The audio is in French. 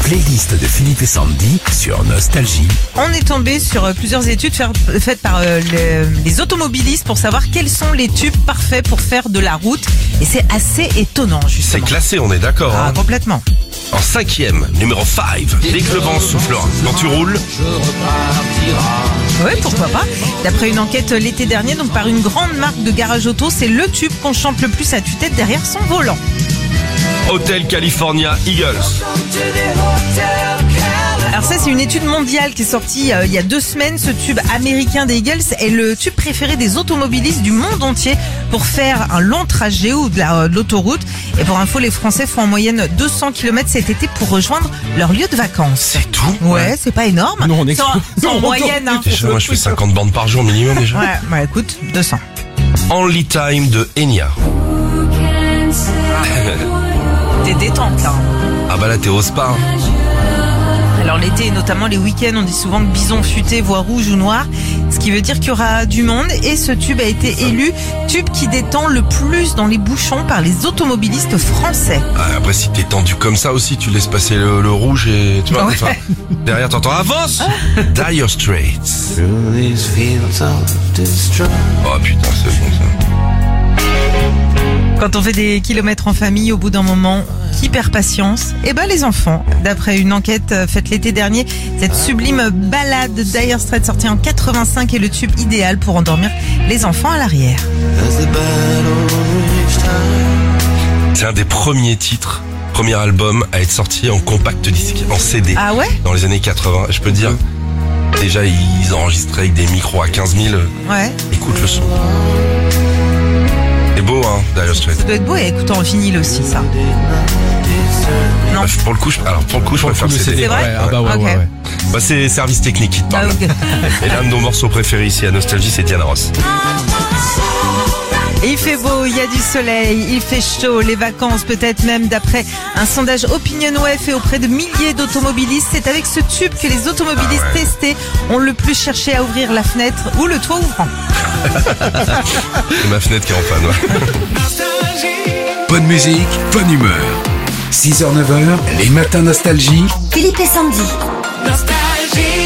playlist de Philippe et Sandy sur Nostalgie. On est tombé sur plusieurs études faites par les automobilistes pour savoir quels sont les tubes parfaits pour faire de la route. Et c'est assez étonnant, C'est justement. classé, on est d'accord. Ah, Hein. complètement. En 5e, numéro 5, dès que le vent soufflera. Quand tu roules, Oui, pourquoi pas. D'après une enquête l'été dernier, donc par une grande marque de garage auto, c'est le tube qu'on chante le plus à tue-tête derrière son volant. Hotel California Eagles. Alors ça, c'est une étude mondiale qui est sortie il y a 2 semaines. Ce tube américain des Eagles est le tube préféré des automobilistes du monde entier pour faire un long trajet ou de l'autoroute. Et pour info, les Français font en moyenne 200 km cet été pour rejoindre leur lieu de vacances. C'est tout. Ouais, c'est pas énorme. Nous, on est- C'est en moyenne. Hein. Déjà, moi je fais 50 bandes par jour minimum déjà. Ouais, bah écoute, 200. Only Time de Enya. T'es détente là. Ah bah là t'es au spa. Hein. Alors l'été et notamment les week-ends, on dit souvent que bison futé voit rouge ou noir, ce qui veut dire qu'il y aura du monde. Et ce tube a été élu tube qui détend le plus dans les bouchons par les automobilistes français. Ah, après si t'es tendu comme ça aussi, tu laisses passer le rouge et tu vois. Ouais. Enfin, derrière t'entends avance. Dire Straits. Oh putain c'est bon ça. Quand on fait des kilomètres en famille, au bout d'un moment, qui perd patience? Eh ben les enfants. D'après une enquête faite l'été dernier, cette sublime ballade Dire Straits sortie en 85 est le tube idéal pour endormir les enfants à l'arrière. C'est un des premiers titres, premier album à être sorti en compact disque, en CD. Ah ouais? Dans les années 80. Je peux te dire, déjà ils enregistraient avec des micros à 15 000. Ouais. Écoute le son. C'est beau hein, Dire Straits. Ça doit être beau et écouter en vinyle aussi, ça. Non. Bah, pour le coup, je préfère le CD. C'est vrai? Ouais, ah bah ouais, Ok. ouais, ouais. Bah, c'est Service Technique qui te Ah, parle. ok. Et l'un de nos morceaux préférés ici à Nostalgie, c'est Diana Ross. Et il fait beau, il y a du soleil, il fait chaud, les vacances peut-être même d'après un sondage OpinionWay fait auprès de milliers d'automobilistes. C'est avec ce tube que les automobilistes Ah ouais. testés ont le plus cherché à ouvrir la fenêtre ou le toit ouvrant. C'est ma fenêtre qui est en panne. Ouais. Bonne musique, bonne humeur. 6h-9h, les matins Nostalgie. Philippe et Sandy. Nostalgie.